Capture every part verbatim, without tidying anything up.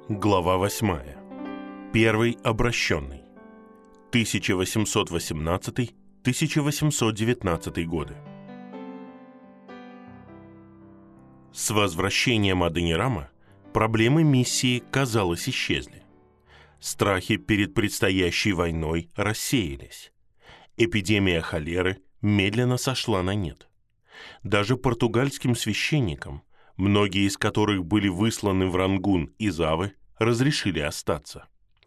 Глава восьмая. Первый обращенный. тысяча восемьсот восемнадцатый — тысяча восемьсот девятнадцатый годы. С возвращением Адонирама проблемы миссии, казалось, исчезли. Страхи перед предстоящей войной рассеялись. Эпидемия холеры медленно сошла на нет. Даже португальским священникам, многие из которых были высланы в Рангун из Авы, разрешили остаться.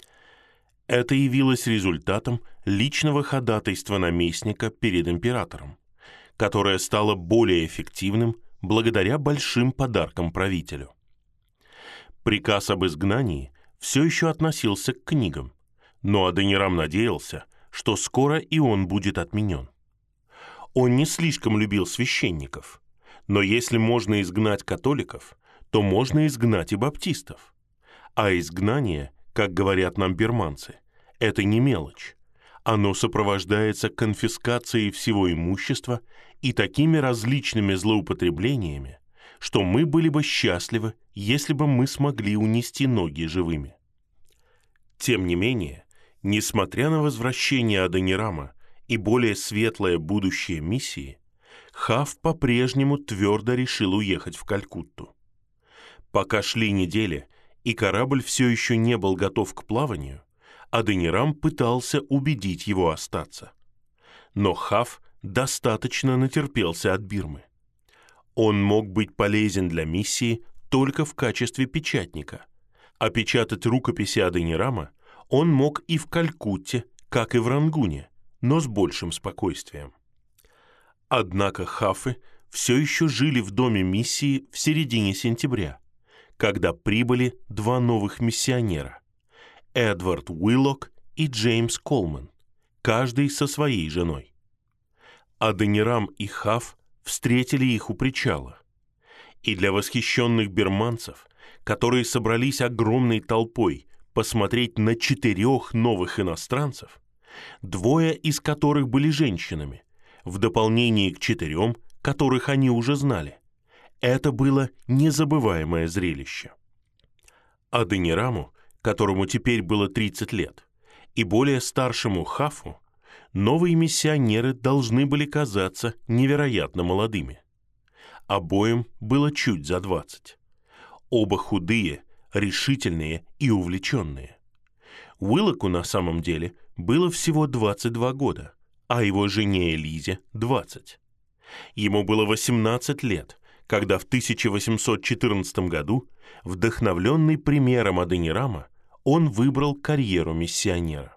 Это явилось результатом личного ходатайства наместника перед императором, которое стало более эффективным благодаря большим подаркам правителю. Приказ об изгнании все еще относился к книгам, но Адонирам надеялся, что скоро и он будет отменен. Он не слишком любил священников, но если можно изгнать католиков, то можно изгнать и баптистов. А изгнание, как говорят нам бирманцы, это не мелочь. Оно сопровождается конфискацией всего имущества и такими различными злоупотреблениями, что мы были бы счастливы, если бы мы смогли унести ноги живыми. Тем не менее, несмотря на возвращение Адонирама и более светлое будущее миссии, Хав по-прежнему твердо решил уехать в Калькутту. Пока шли недели, и корабль все еще не был готов к плаванию, Адонирам пытался убедить его остаться. Но Хав достаточно натерпелся от Бирмы. Он мог быть полезен для миссии только в качестве печатника, а печатать рукописи Адонирама он мог и в Калькутте, как и в Рангуне, но с большим спокойствием. Однако хафы все еще жили в доме миссии в середине сентября, когда прибыли два новых миссионера – Эдвард Уиллок и Джеймс Колман, каждый со своей женой. Адонирам и Хав встретили их у причала, и для восхищенных бирманцев, которые собрались огромной толпой посмотреть на четырех новых иностранцев, двое из которых были женщинами, в дополнение к четырем, которых они уже знали, это было незабываемое зрелище. Адонираму, которому теперь было тридцать лет, и более старшему Хафу, новые миссионеры должны были казаться невероятно молодыми. Обоим было чуть за двадцать. Оба худые, решительные и увлеченные. Уиллоку на самом деле было всего двадцать два года, а его жене Элизе – двадцать. Ему было восемнадцать лет, когда в тысяча восемьсот четырнадцатом году, вдохновленный примером Адонирама, он выбрал карьеру миссионера.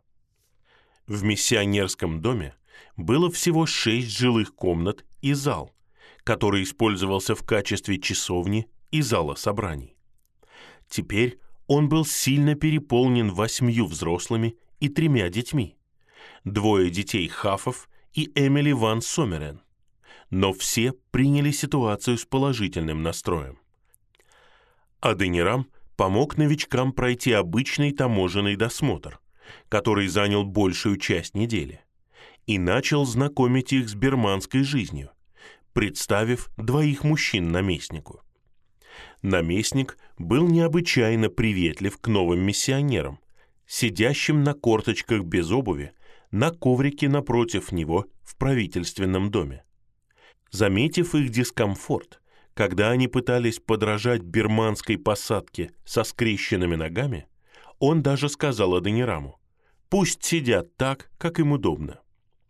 В миссионерском доме было всего шесть жилых комнат и зал, который использовался в качестве часовни и зала собраний. Теперь он был сильно переполнен восьмью взрослыми и тремя детьми, двое детей Хафов и Эмили ван Сомерен, но все приняли ситуацию с положительным настроем. Адонирам помог новичкам пройти обычный таможенный досмотр, который занял большую часть недели, и начал знакомить их с бирманской жизнью, представив двоих мужчин наместнику. Наместник был необычайно приветлив к новым миссионерам, сидящим на корточках без обуви на коврике напротив него в правительственном доме. Заметив их дискомфорт, когда они пытались подражать бирманской посадке со скрещенными ногами, он даже сказал Адонираму: «Пусть сидят так, как им удобно».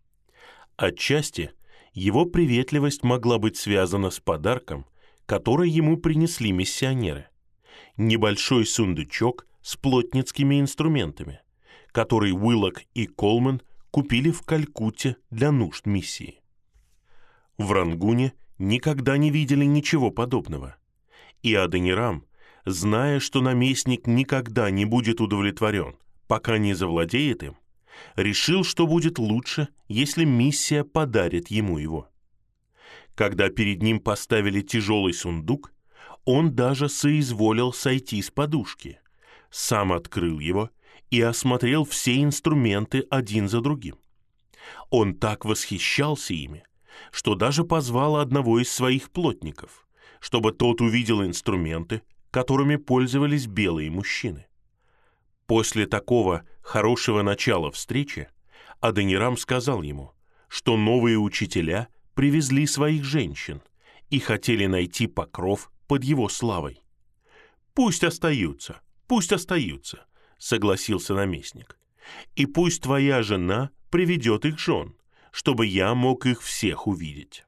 Отчасти его приветливость могла быть связана с подарком, который ему принесли миссионеры – небольшой сундучок с плотницкими инструментами, который Уиллок и Колман купили в Калькутте для нужд миссии. В Рангуне никогда не видели ничего подобного, и Адонирам, зная, что наместник никогда не будет удовлетворен, пока не завладеет им, решил, что будет лучше, если миссия подарит ему его. Когда перед ним поставили тяжелый сундук, он даже соизволил сойти с подушки, сам открыл его и осмотрел все инструменты один за другим. Он так восхищался ими, что даже позвал одного из своих плотников, чтобы тот увидел инструменты, которыми пользовались белые мужчины. После такого хорошего начала встречи Адонирам сказал ему, что новые учителя привезли своих женщин и хотели найти покров под его славой. «Пусть остаются, пусть остаются», — согласился наместник. «И пусть твоя жена приведет их жен, чтобы я мог их всех увидеть».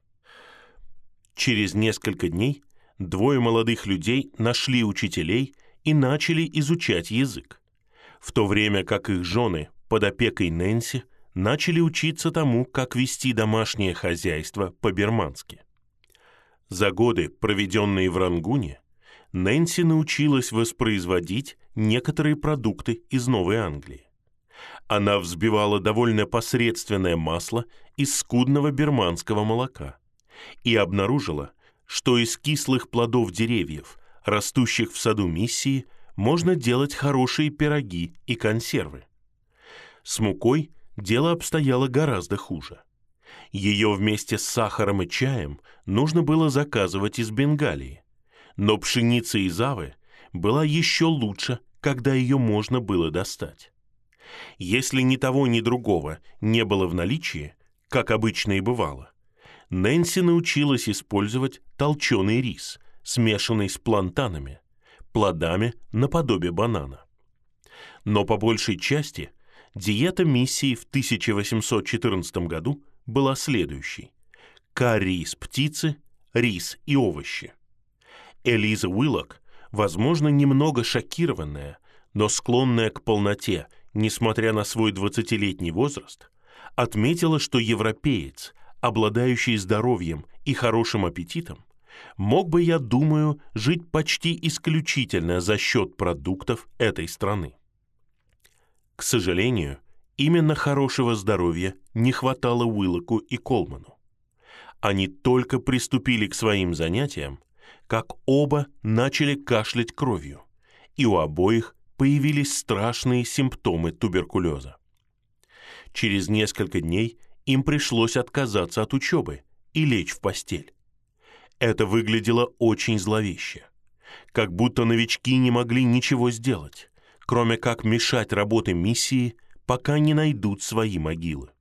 Через несколько дней двое молодых людей нашли учителей и начали изучать язык, в то время как их жены под опекой Нэнси начали учиться тому, как вести домашнее хозяйство по-бирмански. За годы, проведенные в Рангуне, Нэнси научилась воспроизводить некоторые продукты из Новой Англии. Она взбивала довольно посредственное масло из скудного бирманского молока и обнаружила, что из кислых плодов деревьев, растущих в саду миссии, можно делать хорошие пироги и консервы. С мукой дело обстояло гораздо хуже. Ее вместе с сахаром и чаем нужно было заказывать из Бенгалии, но пшеница из Авы была еще лучше, когда ее можно было достать. Если ни того, ни другого не было в наличии, как обычно и бывало, Нэнси научилась использовать толченый рис, смешанный с плантанами, плодами наподобие банана. Но по большей части диета миссии в тысяча восемьсот четырнадцатом году была следующей: карри из птицы, рис и овощи. Элиза Уиллок, возможно, немного шокированная, но склонная к полноте, несмотря на свой двадцатилетний возраст, отметила, что европеец, обладающий здоровьем и хорошим аппетитом, мог бы, я думаю, жить почти исключительно за счет продуктов этой страны. К сожалению, именно хорошего здоровья не хватало Уиллоку и Колману. Они только приступили к своим занятиям, как оба начали кашлять кровью, и у обоих появились страшные симптомы туберкулеза. Через несколько дней им пришлось отказаться от учебы и лечь в постель. Это выглядело очень зловеще, как будто новички не могли ничего сделать, кроме как мешать работе миссии, пока не найдут свои могилы.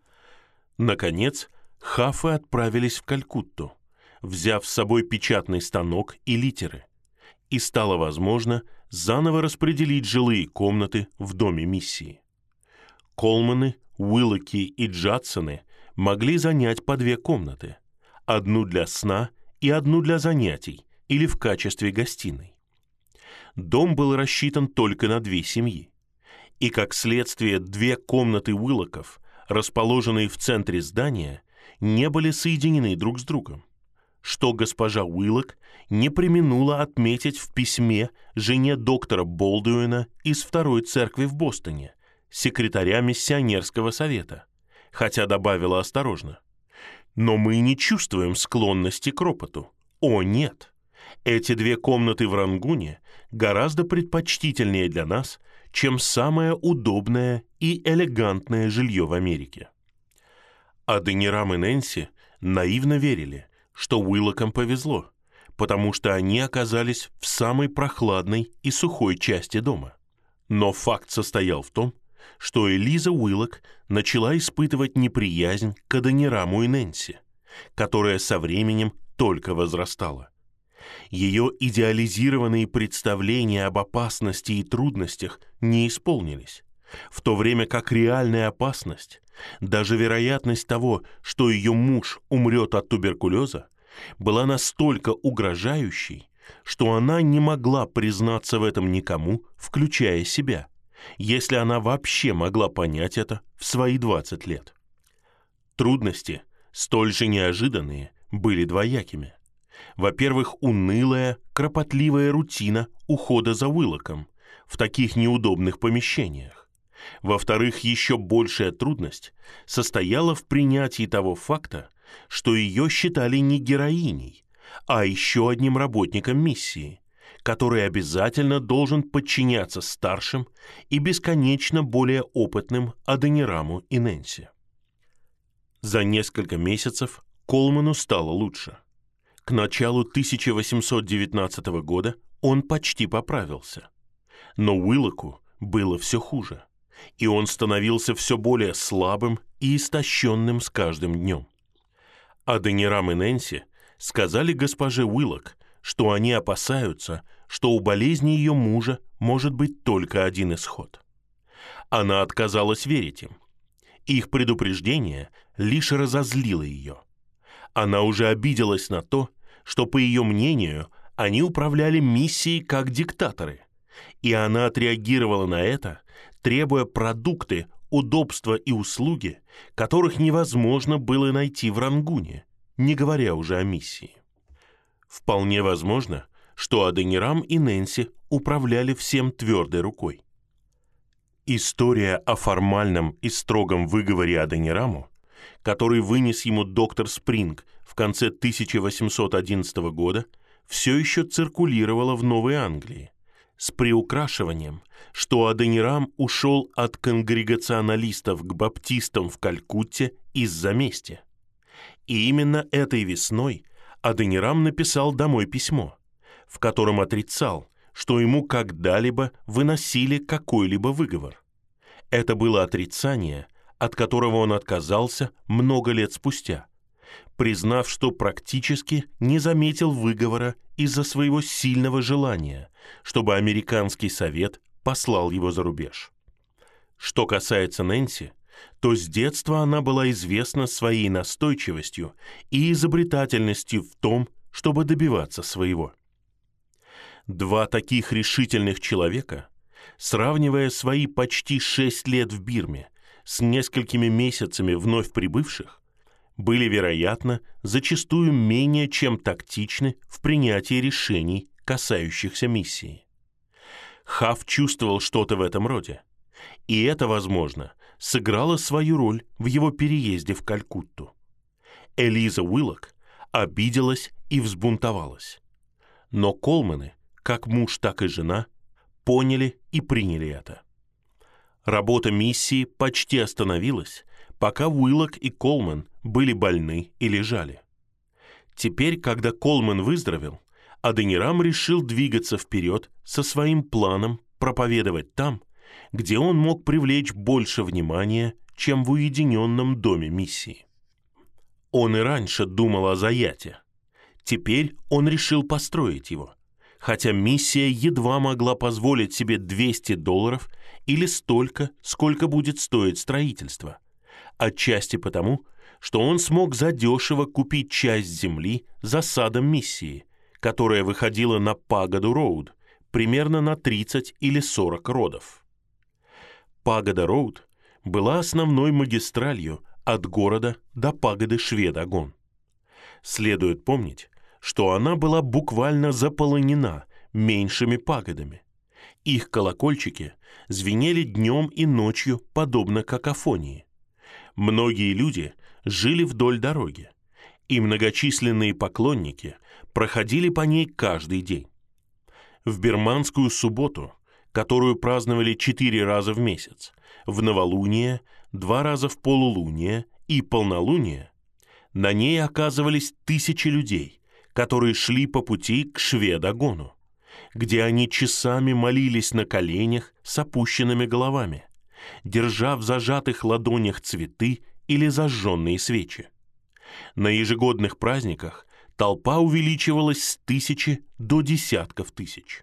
Наконец, хафы отправились в Калькутту, взяв с собой печатный станок и литеры, и стало возможно заново распределить жилые комнаты в доме миссии. Колманы, Уиллоки и Джадсоны могли занять по две комнаты, одну для сна и одну для занятий или в качестве гостиной. Дом был рассчитан только на две семьи, и, как следствие, две комнаты Уиллоков, расположенные в центре здания, не были соединены друг с другом, что госпожа Уиллок не преминула отметить в письме жене доктора Болдуина из Второй церкви в Бостоне, секретаря миссионерского совета, хотя добавила осторожно: «Но мы не чувствуем склонности к ропоту. О, нет! Эти две комнаты в Рангуне гораздо предпочтительнее для нас, чем самое удобное и элегантное жилье в Америке». Адонирам и Нэнси наивно верили, что Уиллокам повезло, потому что они оказались в самой прохладной и сухой части дома. Но факт состоял в том, что Элиза Уиллок начала испытывать неприязнь к Адонираму и Нэнси, которая со временем только возрастала. Ее идеализированные представления об опасности и трудностях не исполнились, в то время как реальная опасность, даже вероятность того, что ее муж умрет от туберкулеза, была настолько угрожающей, что она не могла признаться в этом никому, включая себя, если она вообще могла понять это в свои двадцать лет. Трудности, столь же неожиданные, были двоякими. Во-первых, унылая, кропотливая рутина ухода за Уиллоком в таких неудобных помещениях. Во-вторых, еще большая трудность состояла в принятии того факта, что ее считали не героиней, а еще одним работником миссии, который обязательно должен подчиняться старшим и бесконечно более опытным Адонираму и Нэнси. За несколько месяцев Колману стало лучше. К началу тысяча восемьсот девятнадцатого года он почти поправился. Но Уиллоку было все хуже, и он становился все более слабым и истощенным с каждым днем. Адонирам и Нэнси сказали госпоже Уиллок, что они опасаются, что у болезни ее мужа может быть только один исход. Она отказалась верить им. Их предупреждение лишь разозлило ее. Она уже обиделась на то, что, по ее мнению, они управляли миссией как диктаторы, и она отреагировала на это, требуя продукты, удобства и услуги, которых невозможно было найти в Рангуне, не говоря уже о миссии. Вполне возможно, что Адонирам и Нэнси управляли всем твердой рукой. История о формальном и строгом выговоре Адонираму, который вынес ему доктор Спринг в конце тысяча восемьсот одиннадцатого года, все еще циркулировала в Новой Англии, с приукрашиванием, что Адонирам ушел от конгрегационалистов к баптистам в Калькутте из-за мести. И именно этой весной Адонирам написал домой письмо, в котором отрицал, что ему когда-либо выносили какой-либо выговор. Это было отрицание, от которого он отказался много лет спустя, признав, что практически не заметил выговора из-за своего сильного желания, чтобы американский совет послал его за рубеж. Что касается Нэнси, то с детства она была известна своей настойчивостью и изобретательностью в том, чтобы добиваться своего. Два таких решительных человека, сравнивая свои почти шесть лет в Бирме с несколькими месяцами вновь прибывших, были, вероятно, зачастую менее чем тактичны в принятии решений, касающихся миссии. Хафф чувствовал что-то в этом роде, и это, возможно, сыграло свою роль в его переезде в Калькутту. Элиза Уиллок обиделась и взбунтовалась. Но Колманы, как муж, так и жена, поняли и приняли это. Работа миссии почти остановилась, пока Уиллок и Колман были больны и лежали. Теперь, когда Колман выздоровел, Адонирам решил двигаться вперед со своим планом проповедовать там, где он мог привлечь больше внимания, чем в уединенном доме миссии. Он и раньше думал о заяте. Теперь он решил построить его, хотя миссия едва могла позволить себе двести долларов или столько, сколько будет стоить строительство, отчасти потому, что он смог задешево купить часть земли за садом миссии, которая выходила на Пагоду-Роуд, примерно на тридцать или сорок родов. Пагода-Роуд была основной магистралью от города до пагоды Шве-Дагон. Следует помнить, что она была буквально заполонена меньшими пагодами. Их колокольчики звенели днем и ночью, подобно какофонии. Многие люди жили вдоль дороги, и многочисленные поклонники проходили по ней каждый день. В бирманскую субботу, которую праздновали четыре раза в месяц, в новолуние, два раза в полулуние и полнолуние, на ней оказывались тысячи людей, которые шли по пути к Шве-Дагону, где они часами молились на коленях с опущенными головами, держа в зажатых ладонях цветы или зажженные свечи. На ежегодных праздниках толпа увеличивалась с тысячи до десятков тысяч.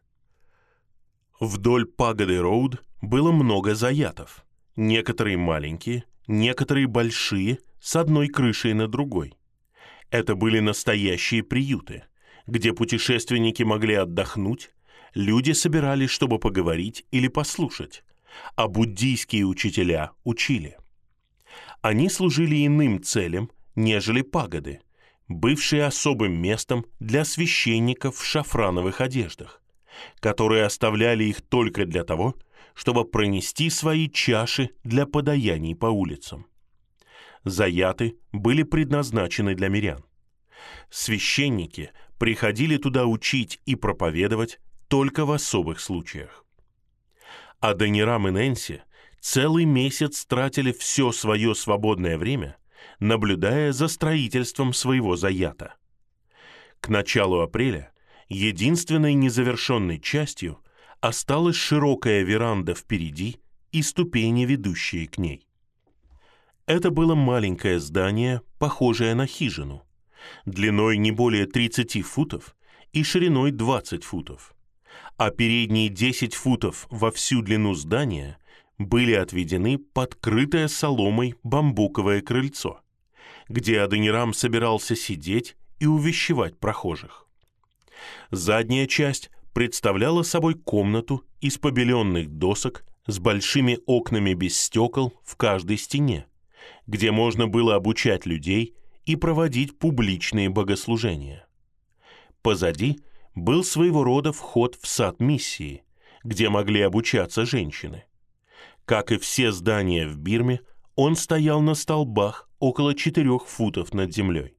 Вдоль Пагоды-Роуд было много заятов, некоторые маленькие, некоторые большие, с одной крышей на другой. Это были настоящие приюты, где путешественники могли отдохнуть, люди собирались, чтобы поговорить или послушать, а буддийские учителя учили. Они служили иным целям, нежели пагоды, бывшие особым местом для священников в шафрановых одеждах, которые оставляли их только для того, чтобы пронести свои чаши для подаяний по улицам. Заяты были предназначены для мирян. Священники приходили туда учить и проповедовать только в особых случаях. Адонирам и Нэнси целый месяц тратили все свое свободное время, наблюдая за строительством своего заята. К началу апреля Единственной незавершенной частью осталась широкая веранда впереди и ступени, ведущие к ней. Это было маленькое здание, похожее на хижину, длиной не более тридцати футов и шириной двадцать футов, а передние десять футов во всю длину здания были отведены под крытое соломой бамбуковое крыльцо, где Адонирам собирался сидеть и увещевать прохожих. Задняя часть представляла собой комнату из побеленных досок с большими окнами без стекол в каждой стене, где можно было обучать людей и проводить публичные богослужения. Позади был своего рода вход в сад миссии, где могли обучаться женщины. Как и все здания в Бирме, он стоял на столбах около четырех футов над землей.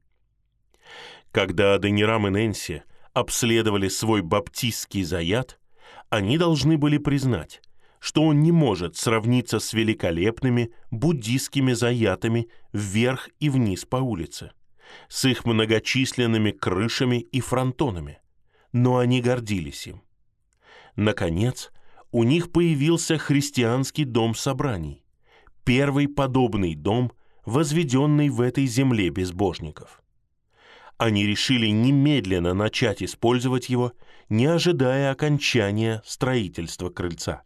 Когда Адонирам и Нэнси обследовали свой баптистский заят, они должны были признать, что он не может сравниться с великолепными буддистскими заятами вверх и вниз по улице, с их многочисленными крышами и фронтонами, но они гордились им. Наконец, у них появился христианский дом собраний, первый подобный дом, возведенный в этой земле безбожников. Они решили немедленно начать использовать его, не ожидая окончания строительства крыльца.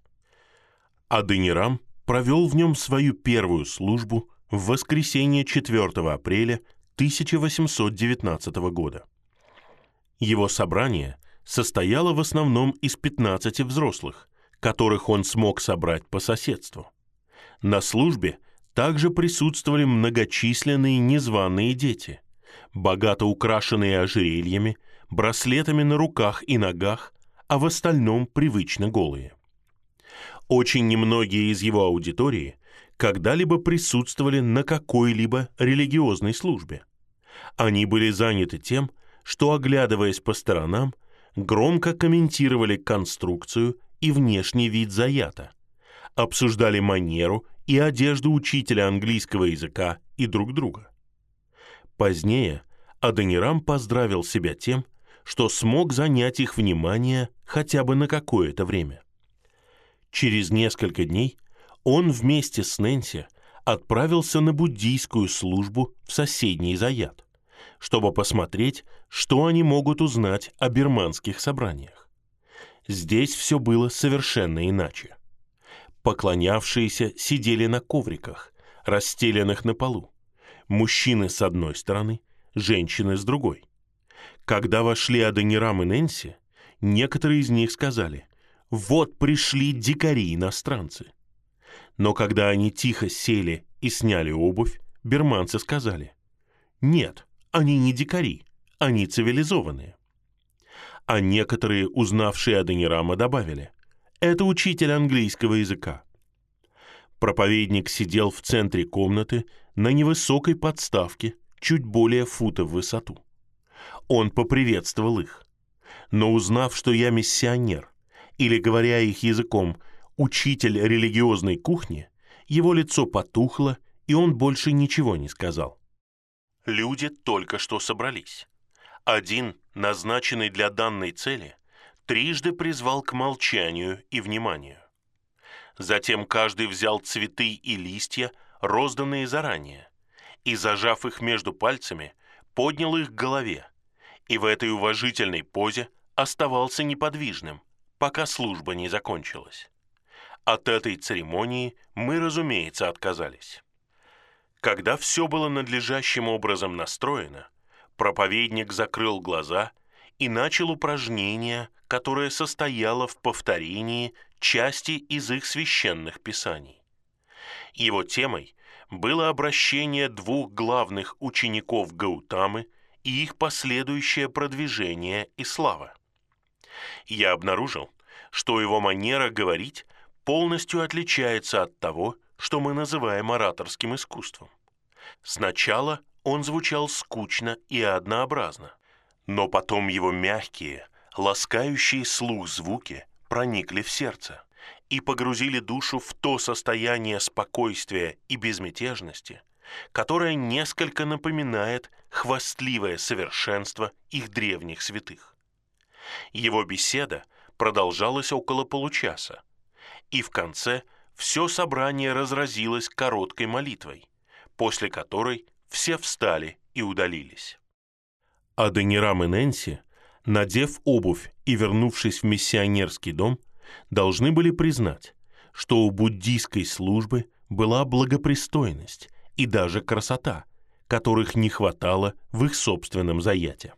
Адонирам провел в нем свою первую службу в воскресенье четвёртого апреля тысяча восемьсот девятнадцатого года. Его собрание состояло в основном из пятнадцати взрослых, которых он смог собрать по соседству. На службе также присутствовали многочисленные незваные дети, богато украшенные ожерельями, браслетами на руках и ногах, а в остальном привычно голые. Очень немногие из его аудитории когда-либо присутствовали на какой-либо религиозной службе. Они были заняты тем, что, оглядываясь по сторонам, громко комментировали конструкцию и внешний вид заята, обсуждали манеру и одежду учителя английского языка и друг друга. Позднее Адонирам поздравил себя тем, что смог занять их внимание хотя бы на какое-то время. Через несколько дней он вместе с Нэнси отправился на буддийскую службу в соседний заят, чтобы посмотреть, что они могут узнать о бирманских собраниях. Здесь все было совершенно иначе. Поклонявшиеся сидели на ковриках, расстеленных на полу. Мужчины с одной стороны, женщины с другой. Когда вошли Адонирам и Нэнси, некоторые из них сказали: «Вот пришли дикари-иностранцы». Но когда они тихо сели и сняли обувь, бирманцы сказали: «Нет, они не дикари, они цивилизованные». А некоторые, узнавшие Адонирама, добавили: «Это учитель английского языка». Проповедник сидел в центре комнаты на невысокой подставке, чуть более фута в высоту. Он поприветствовал их. Но узнав, что я миссионер, или, говоря их языком, учитель религиозной кухни, его лицо потухло, и он больше ничего не сказал. Люди только что собрались. Один, назначенный для данной цели, трижды призвал к молчанию и вниманию. Затем каждый взял цветы и листья, розданные заранее, и, зажав их между пальцами, поднял их к голове, и в этой уважительной позе оставался неподвижным, пока служба не закончилась. От этой церемонии мы, разумеется, отказались. Когда все было надлежащим образом настроено, проповедник закрыл глаза и начал упражнение, которое состояло в повторении части из их священных писаний. Его темой было обращение двух главных учеников Гаутамы и их последующее продвижение и слава. Я обнаружил, что его манера говорить полностью отличается от того, что мы называем ораторским искусством. Сначала он звучал скучно и однообразно, но потом его мягкие, ласкающие слух звуки проникли в сердце и погрузили душу в то состояние спокойствия и безмятежности, которое несколько напоминает хвастливое совершенство их древних святых. Его беседа продолжалась около получаса, и в конце все собрание разразилось короткой молитвой, после которой все встали и удалились. Адонирам и Нэнси, надев обувь и вернувшись в миссионерский дом, должны были признать, что у буддийской службы была благопристойность и даже красота, которых не хватало в их собственном заяте.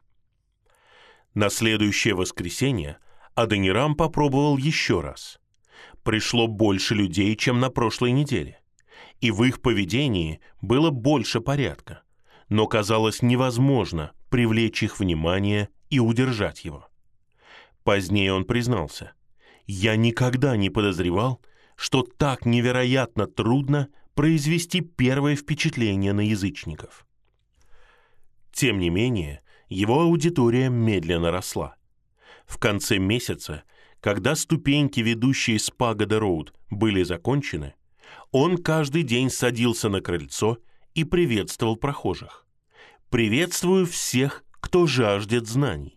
На следующее воскресенье Адонирам попробовал еще раз. Пришло больше людей, чем на прошлой неделе, и в их поведении было больше порядка, но казалось невозможно привлечь их внимание и удержать его. Позднее он признался: «Я никогда не подозревал, что так невероятно трудно произвести первое впечатление на язычников». Тем не менее, его аудитория медленно росла. В конце месяца, когда ступеньки, ведущие с Пагода-Роуд, были закончены, он каждый день садился на крыльцо и приветствовал прохожих. «Приветствую всех, кто жаждет знаний».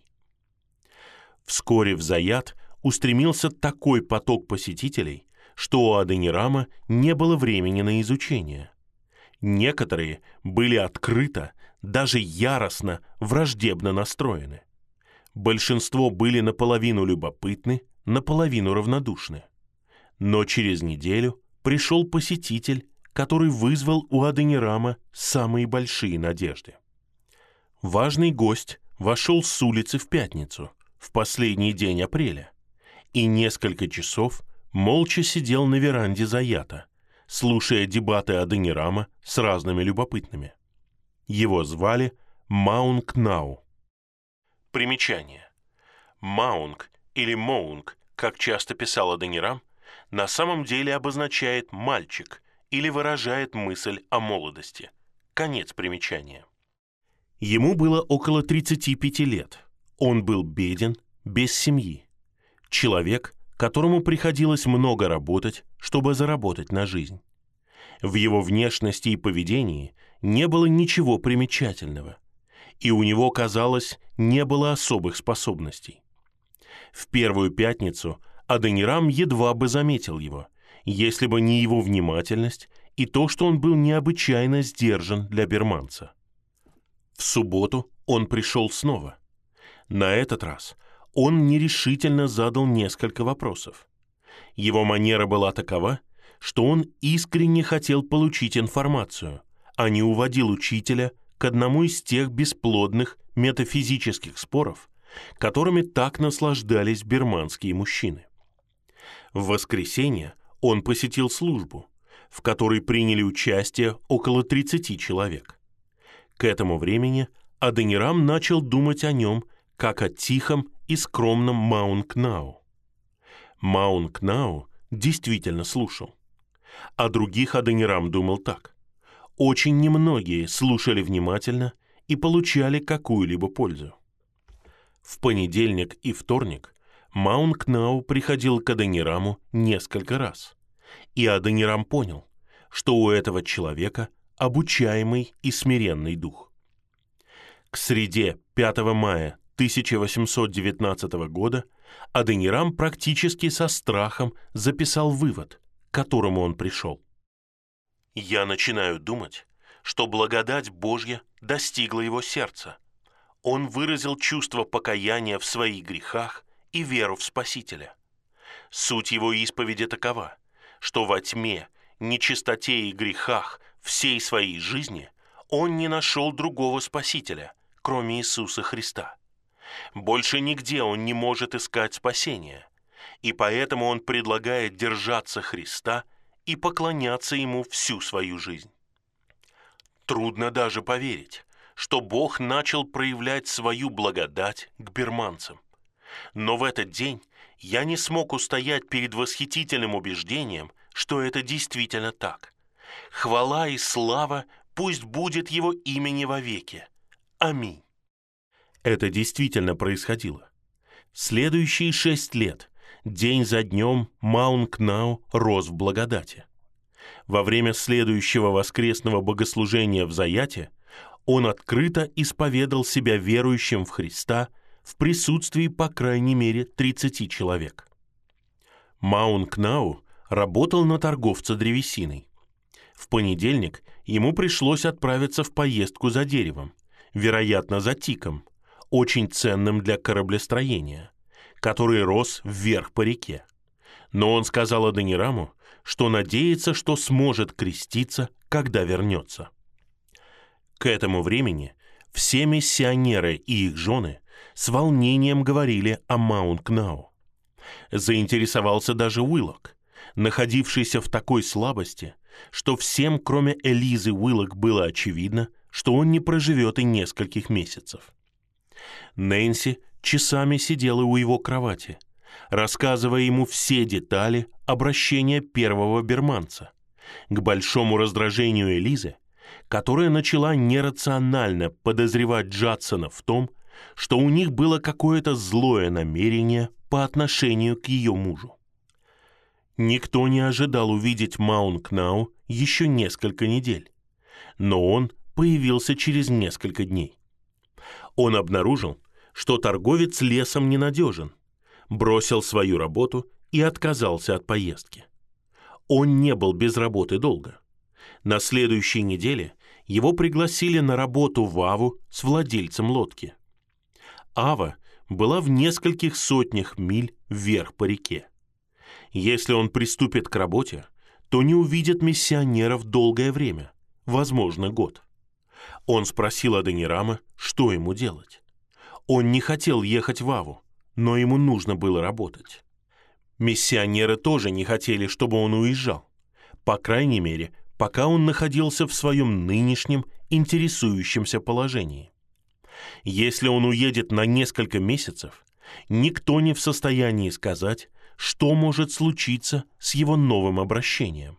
Вскоре в заят устремился такой поток посетителей, что у Адонирама не было времени на изучение. Некоторые были открыто, даже яростно, враждебно настроены. Большинство были наполовину любопытны, наполовину равнодушны. Но через неделю пришел посетитель, который вызвал у Адонирама самые большие надежды. Важный гость вошел с улицы в пятницу, в последний день апреля, и несколько часов молча сидел на веранде заята, слушая дебаты Адонирама с разными любопытными. Его звали Маунг Нау. Примечание. Маунг или Моунг, как часто писал Адонирам, на самом деле обозначает «мальчик» или выражает мысль о молодости. Конец примечания. Ему было около тридцати пяти лет. Он был беден, без семьи. Человек, которому приходилось много работать, чтобы заработать на жизнь. В его внешности и поведении не было ничего примечательного, и у него, казалось, не было особых способностей. В первую пятницу Адонирам едва бы заметил его, если бы не его внимательность и то, что он был необычайно сдержан для бирманца. В субботу он пришел снова. На этот раз он нерешительно задал несколько вопросов. Его манера была такова, что он искренне хотел получить информацию, а не уводил учителя к одному из тех бесплодных метафизических споров, которыми так наслаждались бирманские мужчины. В воскресенье он посетил службу, в которой приняли участие около тридцати человек. К этому времени Адонирам начал думать о нем как о тихом и скромном Маунг Нау. Маунг Нау действительно слушал. О других Адонирам думал так: очень немногие слушали внимательно и получали какую-либо пользу. В понедельник и вторник Маунг Нау приходил к Адонираму несколько раз, и Адонирам понял, что у этого человека обучаемый и смиренный дух. К среде пятого мая тысяча восемьсот девятнадцатого года Адонирам практически со страхом записал вывод, к которому он пришел. «Я начинаю думать, что благодать Божья достигла его сердца. Он выразил чувство покаяния в своих грехах и веру в Спасителя. Суть его исповеди такова, что во тьме, нечистоте и грехах всей своей жизни он не нашел другого Спасителя, кроме Иисуса Христа. Больше нигде он не может искать спасения, и поэтому он предлагает держаться Христа и поклоняться Ему всю свою жизнь. Трудно даже поверить, что Бог начал проявлять свою благодать к бирманцам. Но в этот день я не смог устоять перед восхитительным убеждением, что это действительно так. Хвала и слава пусть будет Его имени вовеки. Аминь. Это действительно происходило. Следующие шесть лет, день за днем, Маунг Нау рос в благодати. Во время следующего воскресного богослужения в заяте он открыто исповедал себя верующим в Христа в присутствии по крайней мере тридцати человек. Маун-Кнау работал на торговца древесиной. В понедельник ему пришлось отправиться в поездку за деревом, вероятно, за тиком, очень ценным для кораблестроения, который рос вверх по реке. Но он сказал Адонираму, что надеется, что сможет креститься, когда вернется. К этому времени все миссионеры и их жены с волнением говорили о Маун-Кнау. Заинтересовался даже Уиллок, находившийся в такой слабости, что всем, кроме Элизы Уиллок, было очевидно, что он не проживет и нескольких месяцев. Нэнси часами сидела у его кровати, рассказывая ему все детали обращения первого бирманца, к большому раздражению Элизы, которая начала нерационально подозревать Джадсона в том, что у них было какое-то злое намерение по отношению к ее мужу. Никто не ожидал увидеть Маун-Кнау еще несколько недель, но он появился через несколько дней. Он обнаружил, что торговец лесом ненадежен, бросил свою работу и отказался от поездки. Он не был без работы долго. На следующей неделе его пригласили на работу в Аву с владельцем лодки. Ава была в нескольких сотнях миль вверх по реке. Если он приступит к работе, то не увидит миссионеров долгое время, возможно, год. Он спросил Адонирама, что ему делать. Он не хотел ехать в Аву, но ему нужно было работать. Миссионеры тоже не хотели, чтобы он уезжал, по крайней мере, пока он находился в своем нынешнем интересующемся положении. Если он уедет на несколько месяцев, никто не в состоянии сказать, что может случиться с его новым обращением.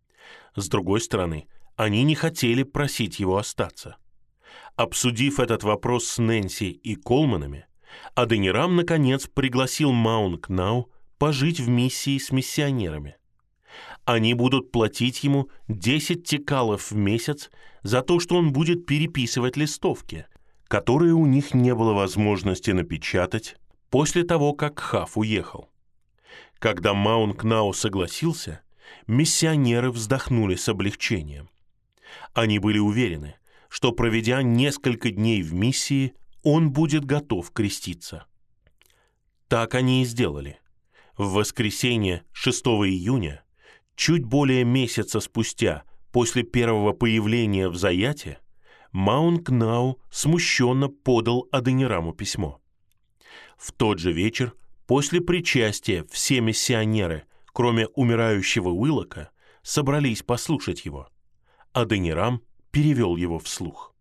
С другой стороны, они не хотели просить его остаться. Обсудив этот вопрос с Нэнси и Колманами, Адонирам, наконец, пригласил Маун-Кнау пожить в миссии с миссионерами. Они будут платить ему десять тикалов в месяц за то, что он будет переписывать листовки, которые у них не было возможности напечатать после того, как Хаф уехал. Когда Маун-Кнау согласился, миссионеры вздохнули с облегчением. Они были уверены, что, проведя несколько дней в миссии, он будет готов креститься. Так они и сделали. В воскресенье шестого июня, чуть более месяца спустя после первого появления в Заяте, Маун-Кнау смущенно подал Адонираму письмо. В тот же вечер, после причастия, все миссионеры, кроме умирающего Уиллока, собрались послушать его. Адонирам перевел его вслух.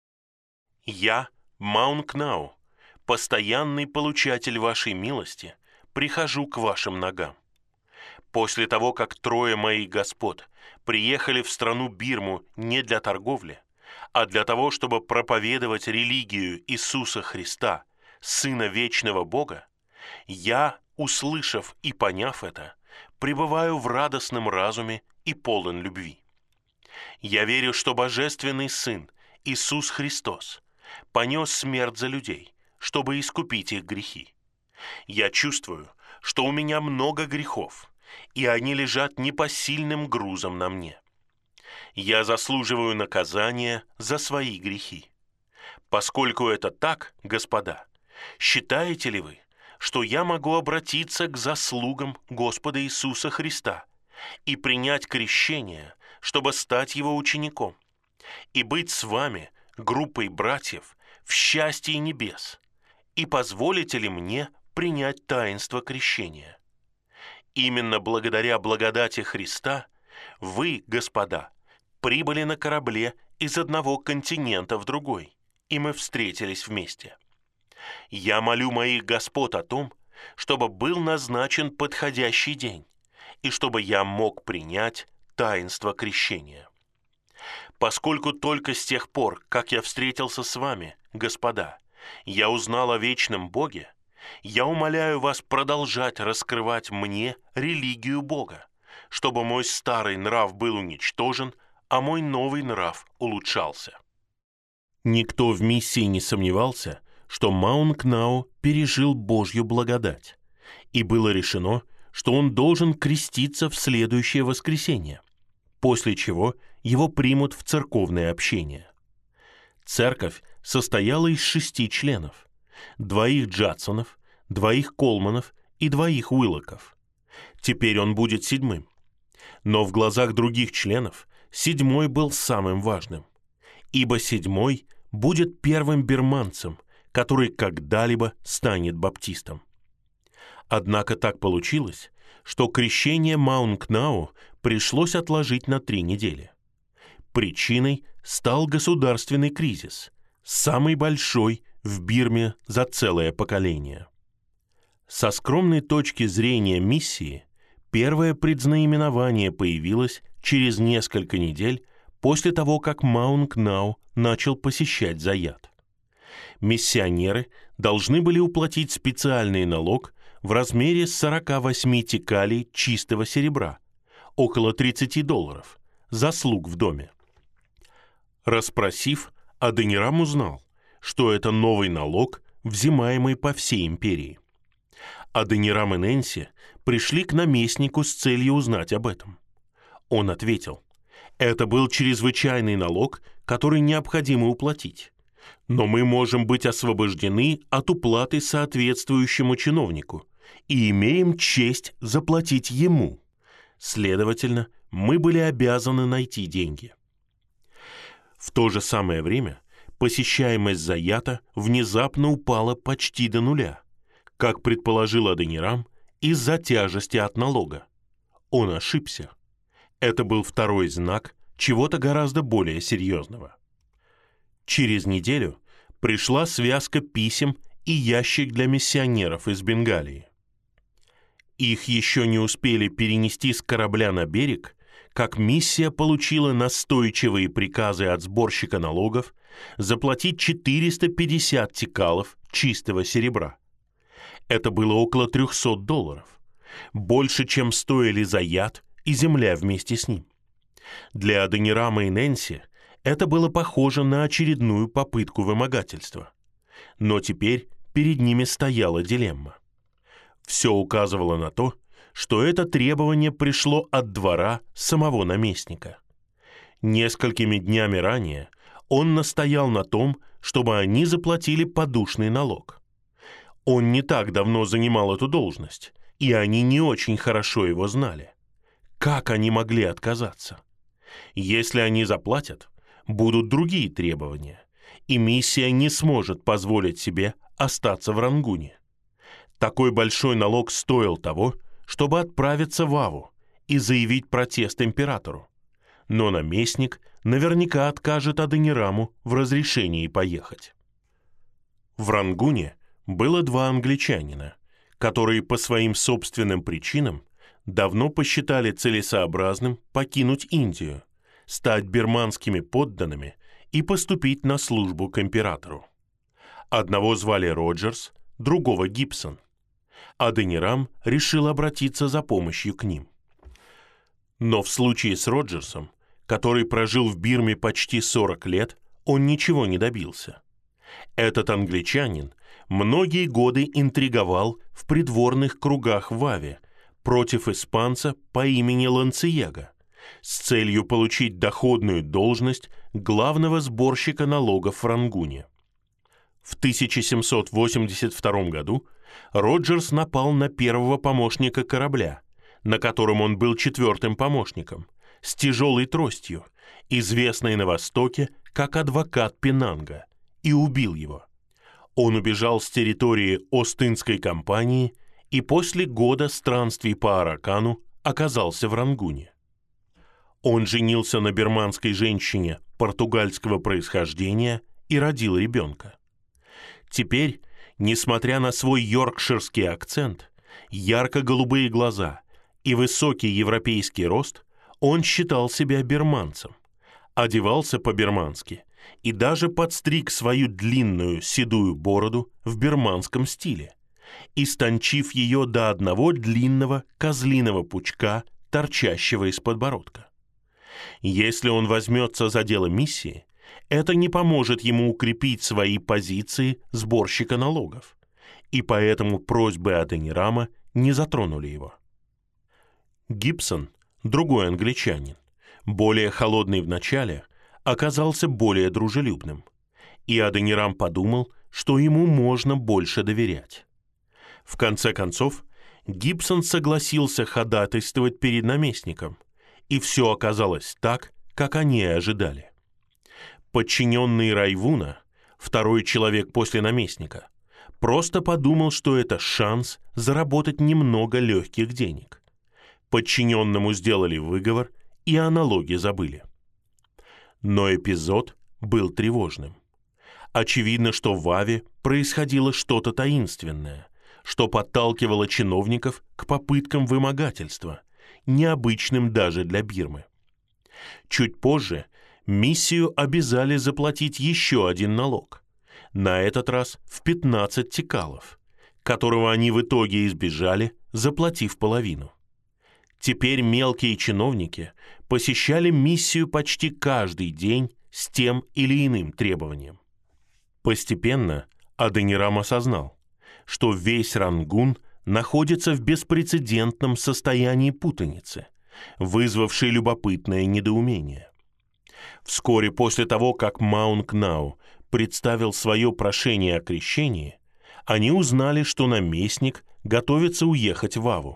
«Я, Маун-Кнау, постоянный получатель вашей милости, прихожу к вашим ногам. После того, как трое моих господ приехали в страну Бирму не для торговли, а для того, чтобы проповедовать религию Иисуса Христа, Сына Вечного Бога, я, услышав и поняв это, пребываю в радостном разуме и полон любви. Я верю, что Божественный Сын, Иисус Христос, понес смерть за людей, чтобы искупить их грехи. Я чувствую, что у меня много грехов, и они лежат непосильным грузом на мне. Я заслуживаю наказания за свои грехи. Поскольку это так, господа, считаете ли вы, что я могу обратиться к заслугам Господа Иисуса Христа и принять крещение, чтобы стать Его учеником, и быть с вами, группой братьев, в счастье небес, и позволите ли мне принять таинство крещения? Именно благодаря благодати Христа вы, господа, прибыли на корабле из одного континента в другой, и мы встретились вместе. Я молю моих господ о том, чтобы был назначен подходящий день, и чтобы я мог принять таинство крещения. Поскольку только с тех пор, как я встретился с вами, господа, я узнал о вечном Боге, я умоляю вас продолжать раскрывать мне религию Бога, чтобы мой старый нрав был уничтожен, а мой новый нрав улучшался. Никто в миссии не сомневался, что Маунг-Нау пережил Божью благодать, и было решено, что он должен креститься в следующее воскресенье, после чего его примут в церковное общение. Церковь состояла из шести членов: двоих Джадсонов, двоих Колманов и двоих Уиллоков. Теперь он будет седьмым. Но в глазах других членов седьмой был самым важным, ибо седьмой будет первым бирманцем, который когда-либо станет баптистом. Однако так получилось, что крещение Маунг-Нау пришлось отложить на три недели. Причиной стал государственный кризис, самый большой в Бирме за целое поколение. Со скромной точки зрения миссии, первое предзнаменование появилось через несколько недель после того, как Маунг-Нау начал посещать Заят. Миссионеры должны были уплатить специальный налог в размере сорок восемь тикалей чистого серебра, около тридцать долларов, за слуг в доме. Расспросив, Аденирам узнал, что это новый налог, взимаемый по всей империи. Аденирам и Нэнси пришли к наместнику с целью узнать об этом. Он ответил: это был чрезвычайный налог, который необходимо уплатить, но мы можем быть освобождены от уплаты соответствующему чиновнику и имеем честь заплатить ему. Следовательно, мы были обязаны найти деньги. В то же самое время посещаемость Заята внезапно упала почти до нуля, как предположил Аденирам, из-за тяжести от налога. Он ошибся. Это был второй знак чего-то гораздо более серьезного. Через неделю пришла связка писем и ящик для миссионеров из Бенгалии. Их еще не успели перенести с корабля на берег, как миссия получила настойчивые приказы от сборщика налогов заплатить четыреста пятьдесят тикалов чистого серебра. Это было около триста долларов, больше, чем стоили Заят и земля вместе с ним. Для Аденирама и Нэнси это было похоже на очередную попытку вымогательства. Но теперь перед ними стояла дилемма. Все указывало на то, что это требование пришло от двора самого наместника. Несколькими днями ранее он настоял на том, чтобы они заплатили подушный налог. Он не так давно занимал эту должность, и они не очень хорошо его знали. Как они могли отказаться? Если они заплатят, будут другие требования, и миссия не сможет позволить себе остаться в Рангуне. Такой большой налог стоил того, чтобы отправиться в Аву и заявить протест императору. Но наместник наверняка откажет Аденираму в разрешении поехать. В Рангуне было два англичанина, которые по своим собственным причинам давно посчитали целесообразным покинуть Индию, стать бирманскими подданными и поступить на службу к императору. Одного звали Роджерс, другого Гибсон. Аденирам решил обратиться за помощью к ним. Но в случае с Роджерсом, который прожил в Бирме почти сорок лет, он ничего не добился. Этот англичанин многие годы интриговал в придворных кругах в Аве против испанца по имени Ланциего с целью получить доходную должность главного сборщика налогов в Рангуне. В тысяча семьсот восемьдесят втором году Роджерс напал на первого помощника корабля, на котором он был четвертым помощником, с тяжелой тростью, известной на Востоке как адвокат Пенанга, и убил его. Он убежал с территории Ост-Индской компании и после года странствий по Аракану оказался в Рангуне. Он женился на бирманской женщине португальского происхождения и родил ребенка. Теперь, несмотря на свой йоркширский акцент, ярко-голубые глаза и высокий европейский рост, он считал себя бирманцем, одевался по-бирмански и даже подстриг свою длинную седую бороду в бирманском стиле, истончив ее до одного длинного козлиного пучка, торчащего из подбородка. Если он возьмется за дело миссии, это не поможет ему укрепить свои позиции сборщика налогов, и поэтому просьбы Адонирама не затронули его. Гибсон, другой англичанин, более холодный в начале, оказался более дружелюбным, и Адонирам подумал, что ему можно больше доверять. В конце концов, Гибсон согласился ходатайствовать перед наместником, и все оказалось так, как они и ожидали. Подчиненный Райвуна, второй человек после наместника, просто подумал, что это шанс заработать немного легких денег. Подчиненному сделали выговор, и о налоге забыли. Но эпизод был тревожным. Очевидно, что в Ваве происходило что-то таинственное, что подталкивало чиновников к попыткам вымогательства, необычным даже для Бирмы. Чуть позже миссию обязали заплатить еще один налог, на этот раз в пятнадцать тикалов, которого они в итоге избежали, заплатив половину. Теперь мелкие чиновники посещали миссию почти каждый день с тем или иным требованием. Постепенно Адонирам осознал, что весь Рангун находится в беспрецедентном состоянии путаницы, вызвавшей любопытное недоумение. Вскоре после того, как Маунг-Нау представил свое прошение о крещении, они узнали, что наместник готовится уехать в Аву.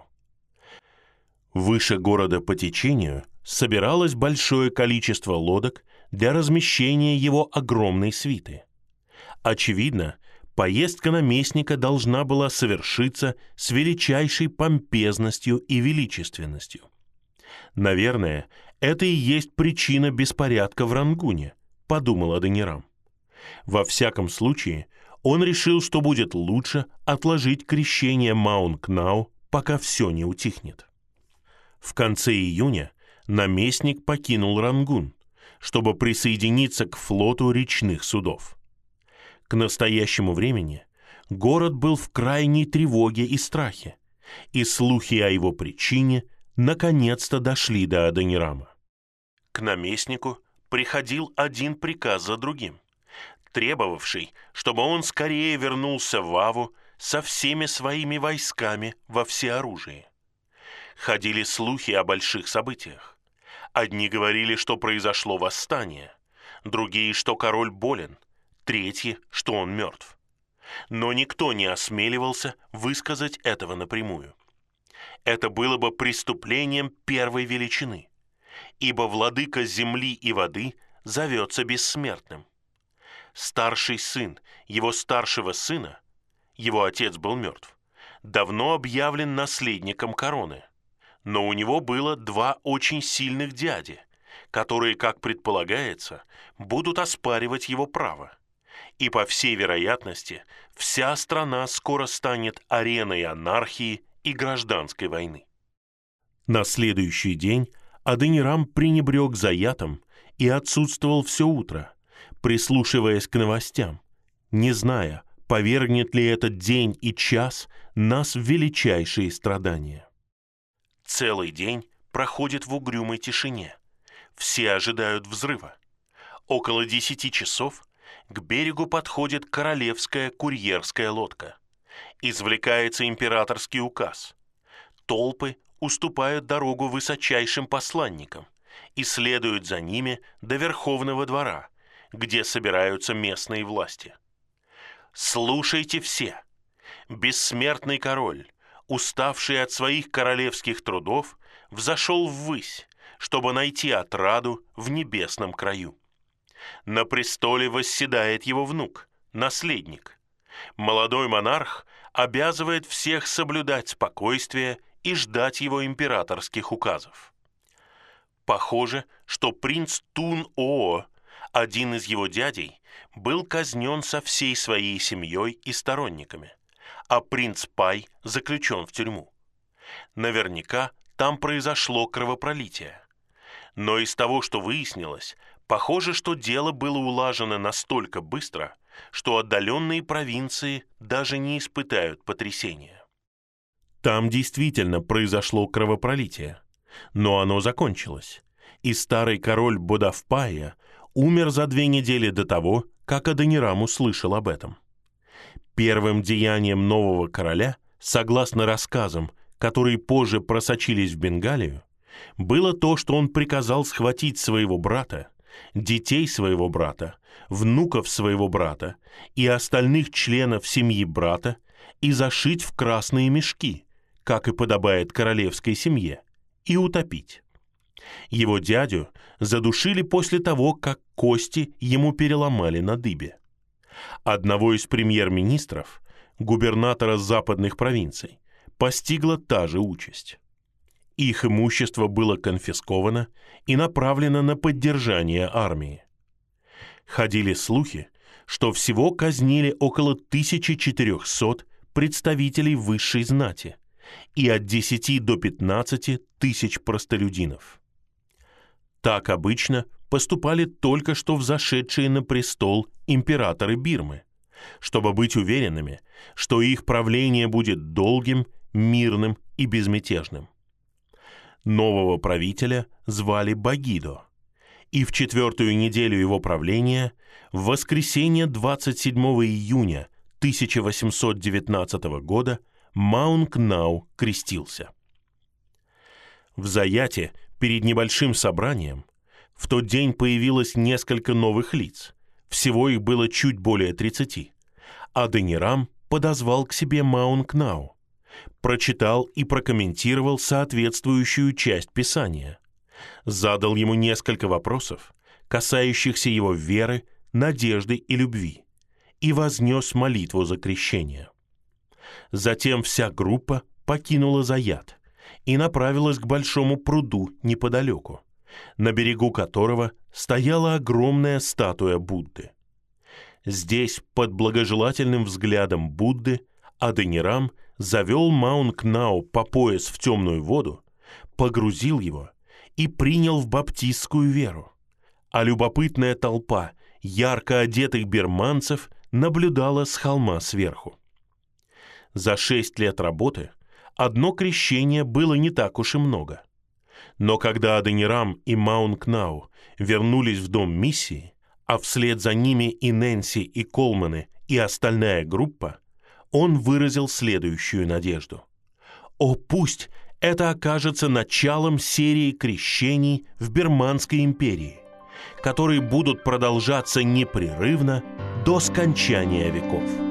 Выше города по течению собиралось большое количество лодок для размещения его огромной свиты. Очевидно, поездка наместника должна была совершиться с величайшей помпезностью и величественностью. Наверное, это и есть причина беспорядка в Рангуне, подумал Адонирам. Во всяком случае, он решил, что будет лучше отложить крещение Маунг-Нау, пока все не утихнет. В конце июня наместник покинул Рангун, чтобы присоединиться к флоту речных судов. К настоящему времени город был в крайней тревоге и страхе, и слухи о его причине наконец-то дошли до Адонирама. К наместнику приходил один приказ за другим, требовавший, чтобы он скорее вернулся в Аву со всеми своими войсками во всеоружии. Ходили слухи о больших событиях. Одни говорили, что произошло восстание, другие, что король болен, третьи, что он мертв. Но никто не осмеливался высказать этого напрямую. Это было бы преступлением первой величины, ибо владыка земли и воды зовется бессмертным. Старший сын его старшего сына, его отец был мертв, давно объявлен наследником короны, но у него было два очень сильных дяди, которые, как предполагается, будут оспаривать его право. И, по всей вероятности, вся страна скоро станет ареной анархии и гражданской войны. На следующий день Адонирам пренебрег заятом и отсутствовал все утро, прислушиваясь к новостям, не зная, повергнет ли этот день и час нас в величайшие страдания. Целый день проходит в угрюмой тишине. Все ожидают взрыва. Около десяти часов к берегу подходит королевская курьерская лодка. Извлекается императорский указ. Толпы уступают дорогу высочайшим посланникам и следуют за ними до Верховного двора, где собираются местные власти. Слушайте все. Бессмертный король, уставший от своих королевских трудов, взошел ввысь, чтобы найти отраду в небесном краю. На престоле восседает его внук, наследник. Молодой монарх обязывает всех соблюдать спокойствие и ждать его императорских указов. Похоже, что принц Тун-Оо, один из его дядей, был казнен со всей своей семьей и сторонниками, а принц Пай заключен в тюрьму. Наверняка там произошло кровопролитие. Но из того, что выяснилось, похоже, что дело было улажено настолько быстро, что отдаленные провинции даже не испытают потрясения. Там действительно произошло кровопролитие, но оно закончилось, и старый король Бодавпая умер за две недели до того, как Адонирам услышал об этом. Первым деянием нового короля, согласно рассказам, которые позже просочились в Бенгалию, было то, что он приказал схватить своего брата, детей своего брата, внуков своего брата и остальных членов семьи брата и зашить в красные мешки, как и подобает королевской семье, и утопить. Его дядю задушили после того, как кости ему переломали на дыбе. Одного из премьер-министров, губернатора западных провинций, постигла та же участь. Их имущество было конфисковано и направлено на поддержание армии. Ходили слухи, что всего казнили около тысячи четырехсот представителей высшей знати и от десяти до пятнадцати тысяч простолюдинов. Так обычно поступали только что взошедшие на престол императоры Бирмы, чтобы быть уверенными, что их правление будет долгим, мирным и безмятежным. Нового правителя звали Багидо, и в четвертую неделю его правления, в воскресенье двадцать седьмого июня тысяча восемьсот девятнадцатого года, Маунг-Нау крестился. В Заяте перед небольшим собранием в тот день появилось несколько новых лиц, всего их было чуть более тридцати. Адонирам подозвал к себе Маунг-Нау, прочитал и прокомментировал соответствующую часть Писания, задал ему несколько вопросов, касающихся его веры, надежды и любви, и вознес молитву за крещение. Затем вся группа покинула Заят и направилась к большому пруду неподалеку, на берегу которого стояла огромная статуя Будды. Здесь, под благожелательным взглядом Будды, Адонирам завел Маунг-Нау по пояс в темную воду, погрузил его и принял в баптистскую веру, а любопытная толпа ярко одетых бирманцев наблюдала с холма сверху. За шесть лет работы одно крещение было не так уж и много. Но когда Адонирам и Маунг-Нау вернулись в дом миссии, а вслед за ними и Нэнси, и Колманы, и остальная группа, он выразил следующую надежду. «О, пусть это окажется началом серии крещений в Бирманской империи, которые будут продолжаться непрерывно до скончания веков».